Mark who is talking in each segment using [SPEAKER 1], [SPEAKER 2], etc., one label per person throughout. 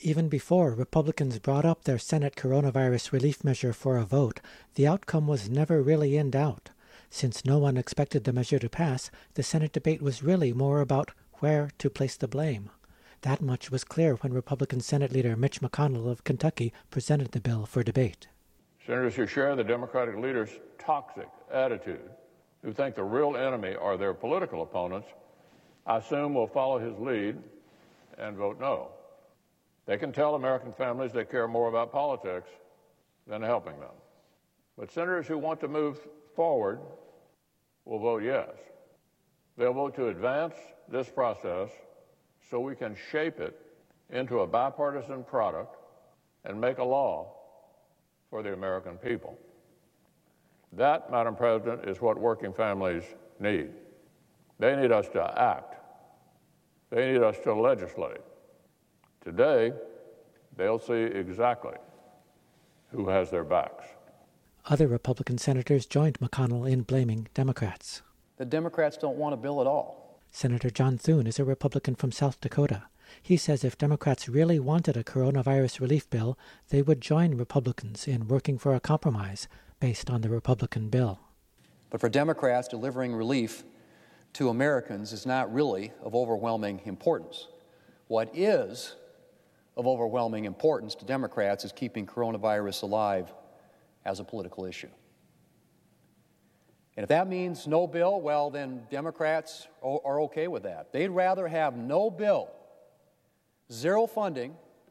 [SPEAKER 1] Even before Republicans brought up their Senate coronavirus relief measure for a vote, the outcome was never really in doubt. Since no one expected the measure to pass, the Senate debate was really more about where to place the blame. That much was clear when Republican Senate leader Mitch McConnell of Kentucky presented the bill for debate.
[SPEAKER 2] Senators who share the Democratic leader's toxic attitude, who think the real enemy are their political opponents, I assume will follow his lead and vote no. They can tell American families they care more about politics than helping them. But senators who want to move forward will vote yes. They'll vote to advance this process so we can shape it into a bipartisan product and make a law for the American people. That, Madam President, is what working families need. They need us to act. They need us to legislate. Today, they'll see exactly who has their backs.
[SPEAKER 1] Other Republican senators joined McConnell in blaming Democrats.
[SPEAKER 3] The Democrats don't want a bill at all.
[SPEAKER 1] Senator John Thune is a Republican from South Dakota. He says if Democrats really wanted a coronavirus relief bill, they would join Republicans in working for a compromise based on the Republican bill.
[SPEAKER 3] But for Democrats, delivering relief to Americans is not really of overwhelming importance. What is of overwhelming importance to Democrats is keeping coronavirus alive as a political issue. And if that means no bill, well, then Democrats are okay with that. They'd rather have no bill, zero funding,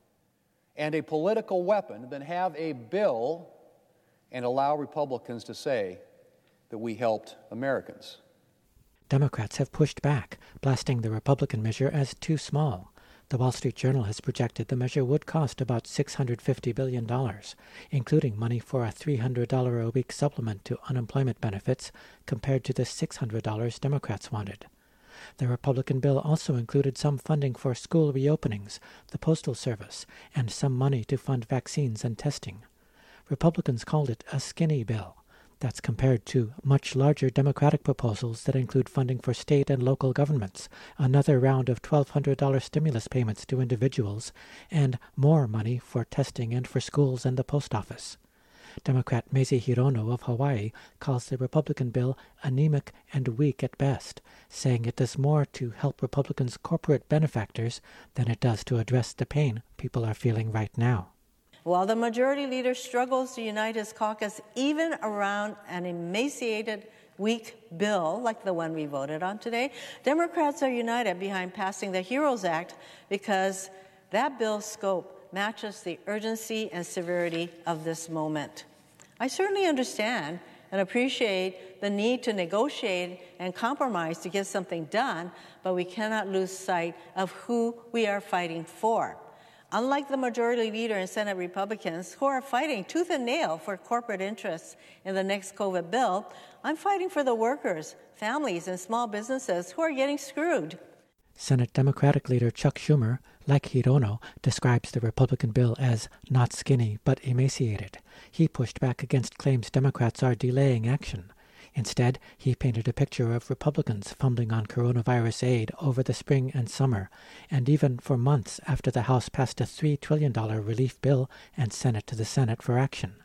[SPEAKER 3] and a political weapon than have a bill and allow Republicans to say that we helped Americans.
[SPEAKER 1] Democrats have pushed back, blasting the Republican measure as too small. The Wall Street Journal has projected the measure would cost about $650 billion, including money for a $300 a week supplement to unemployment benefits compared to the $600 Democrats wanted. The Republican bill also included some funding for school reopenings, the Postal Service, and some money to fund vaccines and testing. Republicans called it a skinny bill. That's compared to much larger Democratic proposals that include funding for state and local governments, another round of $1,200 stimulus payments to individuals, and more money for testing and for schools and the post office. Democrat Mazie Hirono of Hawaii calls the Republican bill anemic and weak at best, saying it does more to help Republicans' corporate benefactors than it does to address the pain people are feeling right now.
[SPEAKER 4] While the majority leader struggles to unite his caucus even around an emaciated, weak bill like the one we voted on today, Democrats are united behind passing the HEROES Act because that bill's scope matches the urgency and severity of this moment. I certainly understand and appreciate the need to negotiate and compromise to get something done, but we cannot lose sight of who we are fighting for. Unlike the majority leader and Senate Republicans who are fighting tooth and nail for corporate interests in the next COVID bill, I'm fighting for the workers, families, and small businesses who are getting screwed.
[SPEAKER 1] Senate Democratic leader Chuck Schumer, like Hirono, describes the Republican bill as not skinny but emaciated. He pushed back against claims Democrats are delaying action. Instead, he painted a picture of Republicans fumbling on coronavirus aid over the spring and summer, and even for months after the House passed a $3 trillion relief bill and sent it to the Senate for action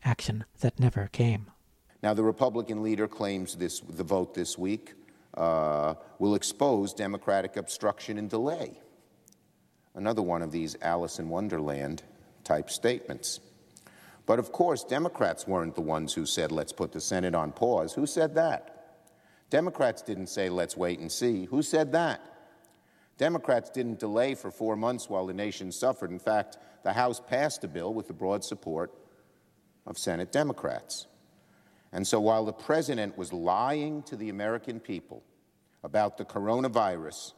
[SPEAKER 1] that never came.
[SPEAKER 5] Now, the Republican leader claims the vote this week will expose Democratic obstruction and delay. Another one of these Alice in Wonderland type statements. But of course, Democrats weren't the ones who said, let's put the Senate on pause. Who said that? Democrats didn't say, let's wait and see. Who said that? Democrats didn't delay for 4 months while the nation suffered. In fact, the House passed a bill with the broad support of Senate Democrats. And so while the president was lying to the American people about the coronavirus,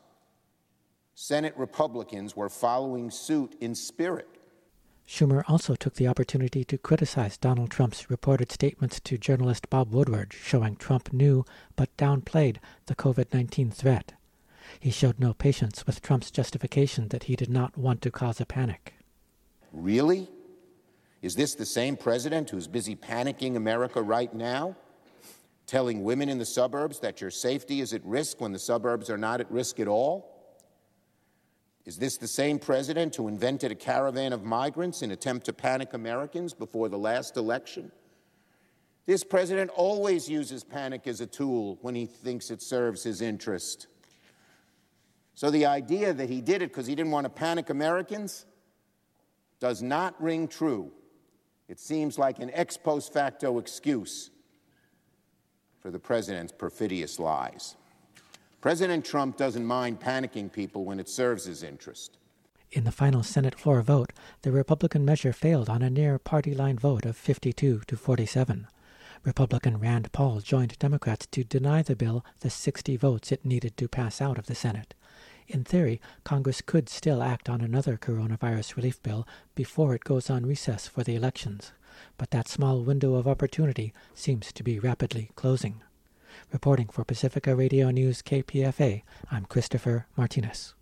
[SPEAKER 5] Senate Republicans were following suit in spirit.
[SPEAKER 1] Schumer also took the opportunity to criticize Donald Trump's reported statements to journalist Bob Woodward, showing Trump knew but downplayed the COVID-19 threat. He showed no patience with Trump's justification that he did not want to cause a panic.
[SPEAKER 5] Really? Is this the same president who's busy panicking America right now? Telling women in the suburbs that your safety is at risk when the suburbs are not at risk at all? Is this the same president who invented a caravan of migrants in an attempt to panic Americans before the last election? This president always uses panic as a tool when he thinks it serves his interest. So the idea that he did it because he didn't want to panic Americans does not ring true. It seems like an ex post facto excuse for the president's perfidious lies. President Trump doesn't mind panicking people when it serves his interest.
[SPEAKER 1] In the final Senate floor vote, the Republican measure failed on a near party line vote of 52 to 47. Republican Rand Paul joined Democrats to deny the bill the 60 votes it needed to pass out of the Senate. In theory, Congress could still act on another coronavirus relief bill before it goes on recess for the elections, but that small window of opportunity seems to be rapidly closing. Reporting for Pacifica Radio News KPFA, I'm Christopher Martinez.